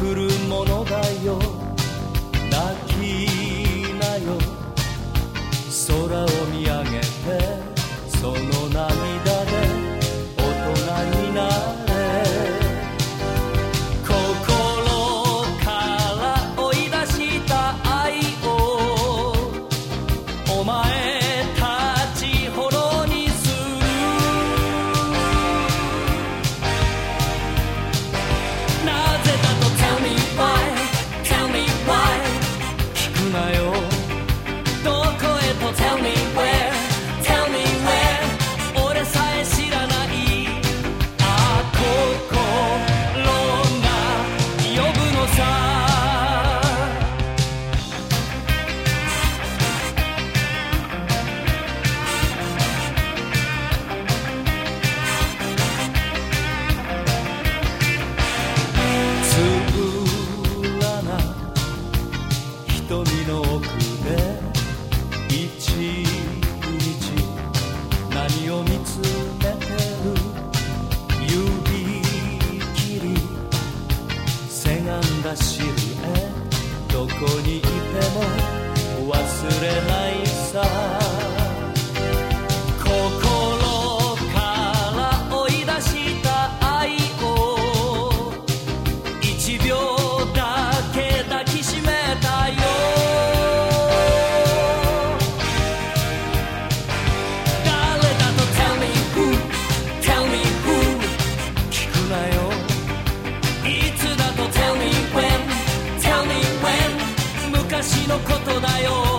来るものだよ、泣きなよ、空を見上げてその涙で大人になれ。心から追い出した愛をお前たちほどにする。なぜだと Tell me why, tell me why 聞くなよ、どこへと Tell me where, tell me where 俺さえ知らない、ああ心が呼ぶのさ。つぶらな瞳の奥で一日何を見つめてる。指切りせがんだシルエット、どこにいても忘れないさ。心から追い出した愛を一秒だけ抱きしめたよ。誰だと Tell me who, tell me who 聞くなよ、いつだと Tell me when, tell me when 昔のことだよ。